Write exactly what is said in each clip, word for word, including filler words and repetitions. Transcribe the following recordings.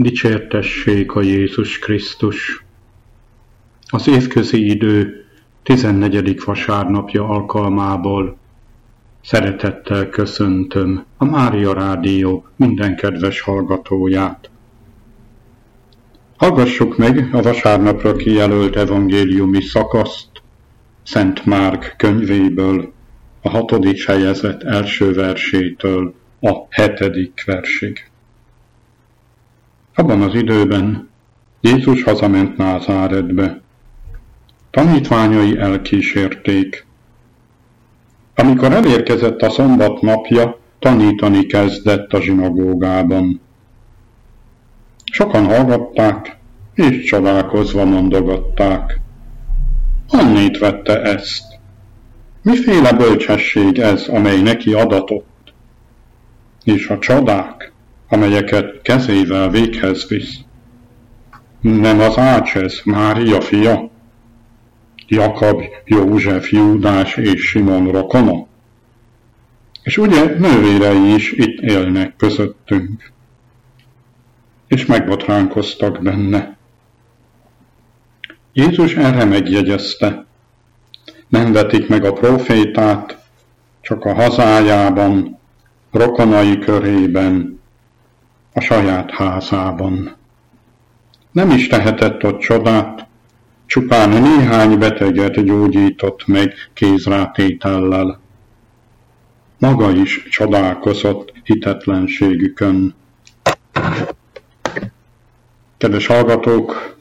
Dicsértessék a Jézus Krisztus! Az évközi idő tizennegyedik vasárnapja alkalmából szeretettel köszöntöm a Mária Rádió minden kedves hallgatóját. Hallgassuk meg a vasárnapra kijelölt evangéliumi szakaszt Szent Márk könyvéből, a hatodik fejezet első versétől a hetedik versig. Abban az időben Jézus hazament Názáretbe. Tanítványai elkísérték. Amikor elérkezett a szombat napja, tanítani kezdett a zsinagógában. Sokan hallgatták, és csodálkozva mondogatták: honnét vette ezt? Miféle bölcsesség ez, amely neki adatott? És a csodák, amelyeket kezével véghez visz. Nem az ács ez, Mária fia? Jakab, József, Júdás és Simon rokona? És ugye nővérei is itt élnek közöttünk. És megbotránkoztak benne. Jézus erre megjegyezte: nem vetik meg a prófétát, csak a hazájában, rokonai körében, a saját házában. Nem is tehetett ott csodát, csupán néhány beteget gyógyított meg kézrátétellel. Maga is csodálkozott hitetlenségükön. Kedves hallgatók,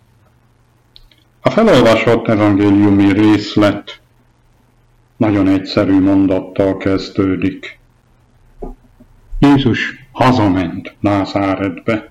a felolvasott evangéliumi részlet nagyon egyszerű mondattal kezdődik. Jézus hazament Názáretbe.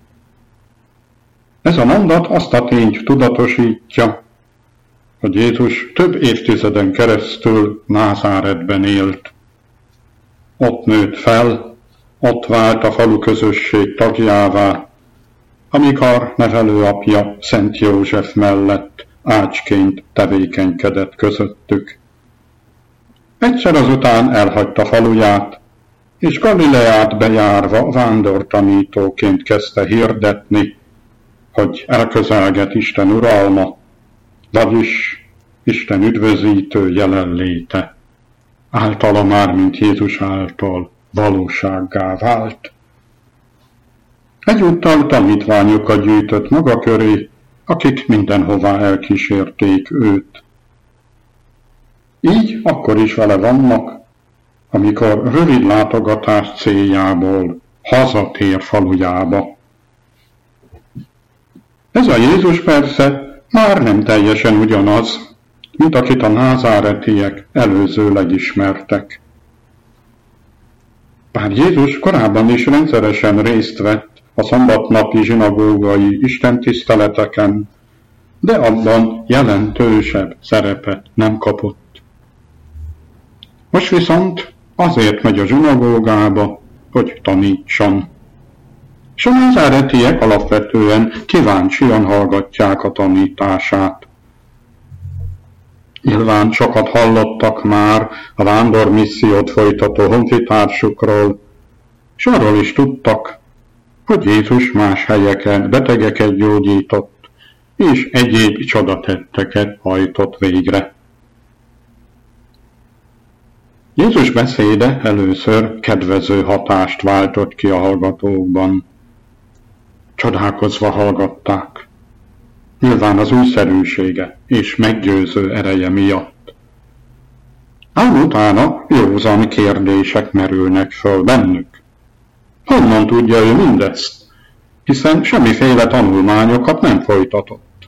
Ez a mondat azt a tényt tudatosítja, hogy Jézus több évtizeden keresztül Názáretben élt. Ott nőtt fel, ott vált a falu közösség tagjává, amikor nevelőapja Szent József mellett ácsként tevékenykedett közöttük. Egyszer azután elhagyta faluját, és Galileát bejárva vándortanítóként kezdte hirdetni, hogy elközelget Isten uralma, vagyis Isten üdvözítő jelenléte, általa már, mint Jézus által valósággá vált. Egyúttal tanítványokat gyűjtött maga köré, akik mindenhová elkísérték őt. Így akkor is vele vannak, amikor rövid látogatás céljából hazatér falujába. Ez a Jézus persze már nem teljesen ugyanaz, mint akit a názáretiek előzőleg ismertek. Bár Jézus korábban is rendszeresen részt vett a szombatnapi zsinagógai istentiszteleteken, de abban jelentősebb szerepet nem kapott. Most viszont azért megy a zsinagógába, hogy tanítson. És a názáretiek alapvetően kíváncsian hallgatják a tanítását. Nyilván sokat hallottak már a vándormissziót folytató honfitársukról, és arról is tudtak, hogy Jézus más helyeken betegeket gyógyított, és egyéb csodatetteket hajtott végre. Jézus beszéde először kedvező hatást váltott ki a hallgatókban. Csodálkozva hallgatták, nyilván az újszerűsége és meggyőző ereje miatt. Ám utána józan kérdések merülnek föl bennük. Honnan tudja ő mindezt, hiszen semmiféle tanulmányokat nem folytatott.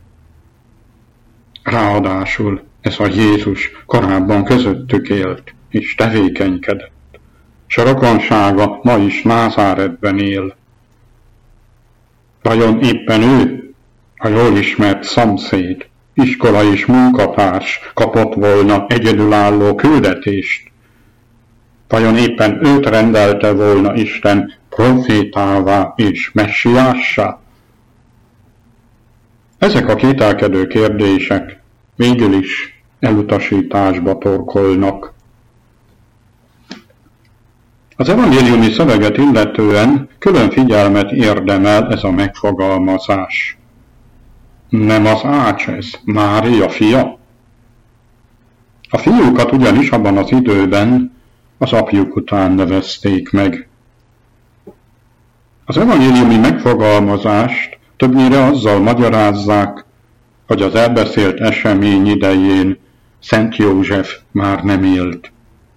Ráadásul ez a Jézus korábban közöttük élt és tevékenykedett, s a rokonsága ma is Názáretben él. Vajon éppen ő, a jól ismert szomszéd, iskola és munkatárs kapott volna egyedülálló küldetést? Vajon éppen őt rendelte volna Isten profétává és messiássá? Ezek a kételkedő kérdések végül is elutasításba torkolnak. Az evangéliumi szöveget illetően külön figyelmet érdemel ez a megfogalmazás. Nem az ács ez, Mária fia? A fiúkat ugyanis abban az időben az apjuk után nevezték meg. Az evangéliumi megfogalmazást többnyire azzal magyarázzák, hogy az elbeszélt esemény idején Szent József már nem élt.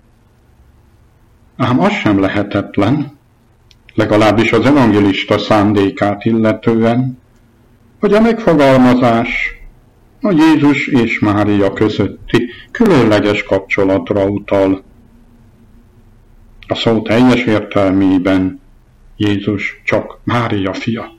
Ám az sem lehetetlen, legalábbis az evangelista szándékát illetően, hogy a megfogalmazás a Jézus és Mária közötti különleges kapcsolatra utal. A szó teljes értelmében Jézus csak Mária fia.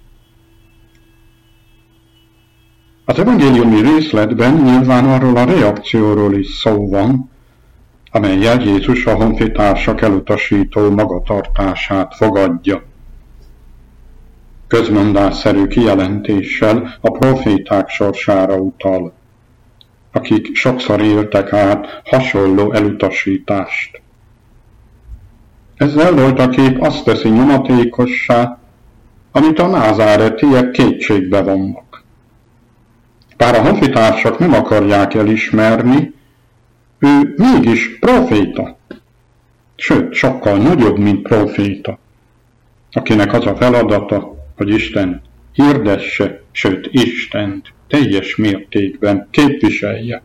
Az evangéliumi részletben nyilván arról a reakcióról is szó van, amellyel Jézus a honfitársak elutasító magatartását fogadja. Közmondásszerű kijelentéssel a proféták sorsára utal, akik sokszor éltek át hasonló elutasítást. Ezzel voltaképp azt teszi nyomatékossá, amit a názáretiek kétségbe vonnak. Bár a honfitársak nem akarják elismerni, ő mégis proféta, sőt, sokkal nagyobb, mint proféta, akinek az a feladata, hogy Isten hirdesse, sőt, Istent teljes mértékben képviselje.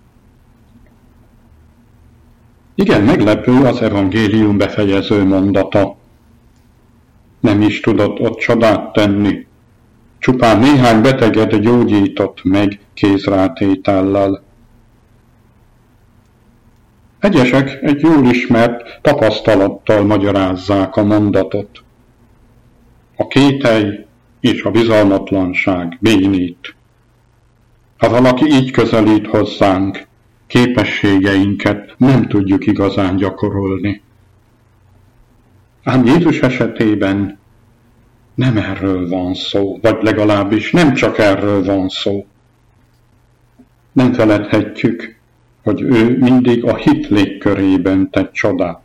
Igen, meglepő az evangélium befejező mondata. Nem is tudott ott csodát tenni, csupán néhány beteget gyógyított meg kézrátétellel. Egyesek egy jól ismert tapasztalattal magyarázzák a mondatot. A kételj és a bizalmatlanság bénít. Ha valaki így közelít hozzánk, képességeinket nem tudjuk igazán gyakorolni. Ám Jézus esetében nem erről van szó, vagy legalábbis nem csak erről van szó. Nem feledhetjük, hogy ő mindig a hit légkörében tett csodát.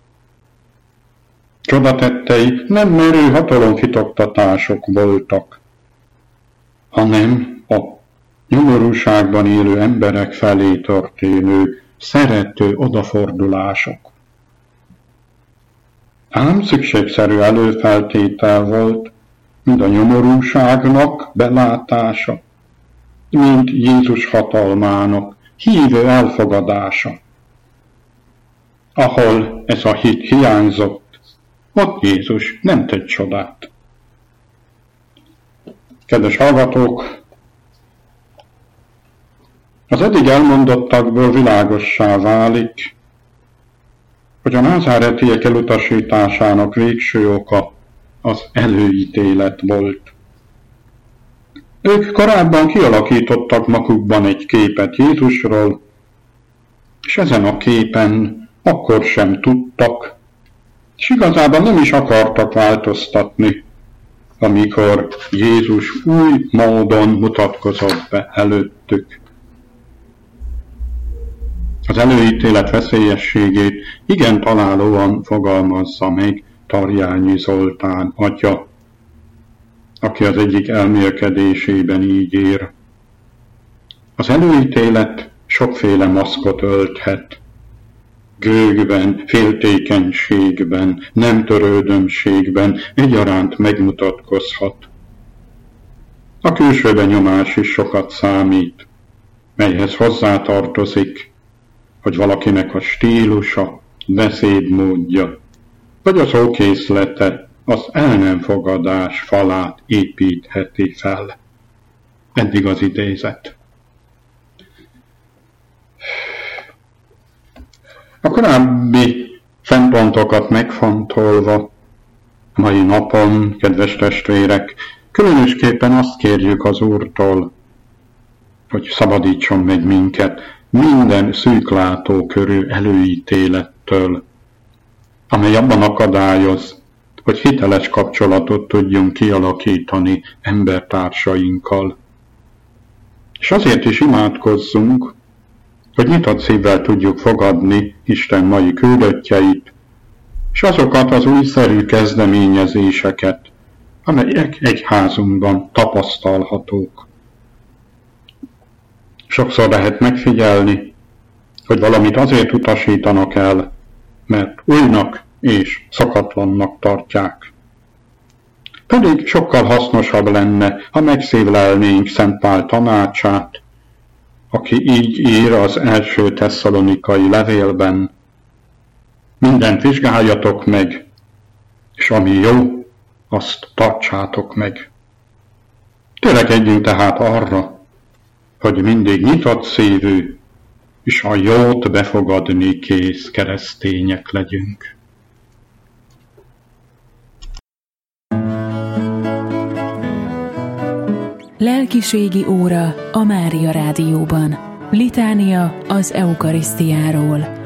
Csodatettei nem merő hatalomfitoktatások voltak, hanem a nyomorúságban élő emberek felé történő szerető odafordulások. Ám szükségszerű előfeltétel volt mind a nyomorúságnak belátása, mint Jézus hatalmának hívő elfogadása. Ahol ez a hit hiányzott, ott Jézus nem tett csodát. Kedves hallgatók, az eddig elmondottakból világossá válik, hogy a názáretiek elutasításának végső oka az előítélet volt. Ők korábban kialakítottak magukban egy képet Jézusról, és ezen a képen akkor sem tudtak, és igazából nem is akartak változtatni, amikor Jézus új módon mutatkozott be előttük. Az előítélet veszélyességét igen találóan fogalmazza meg Tarjányi Zoltán atya, aki az egyik elmélkedésében így ír. Az előítélet sokféle maszkot ölthet. Gőgben, féltékenységben, nem törődömségben egyaránt megmutatkozhat. A külső benyomás is sokat számít, melyhez hozzátartozik, hogy valakinek a stílusa, beszédmódja, vagy az szókészlete az el nem fogadás falát építheti fel. Eddig az idézet. A korábbi szempontokat megfontolva, mai napon, kedves testvérek, különösképpen azt kérjük az Úrtól, hogy szabadítson meg minket minden szűklátókörű előítélettől, amely abban akadályoz, hogy hiteles kapcsolatot tudjunk kialakítani embertársainkkal. És azért is imádkozzunk, hogy nyitott szívvel tudjuk fogadni Isten mai küldöttjeit, és azokat az újszerű kezdeményezéseket, amelyek egyházunkban tapasztalhatók. Sokszor lehet megfigyelni, hogy valamit azért utasítanak el, mert újnak és szokatlannak tartják. Pedig sokkal hasznosabb lenne, ha megszívlelnénk Szent Pál tanácsát, aki így ír az első tesszalonikai levélben: mindent vizsgáljatok meg, és ami jó, azt tartsátok meg. Törekedjünk tehát arra, hogy mindig nyitott szívű, és a jót befogadni kész keresztények legyünk. Lelkiségi óra a Mária Rádióban. Litánia az eukarisztiáról.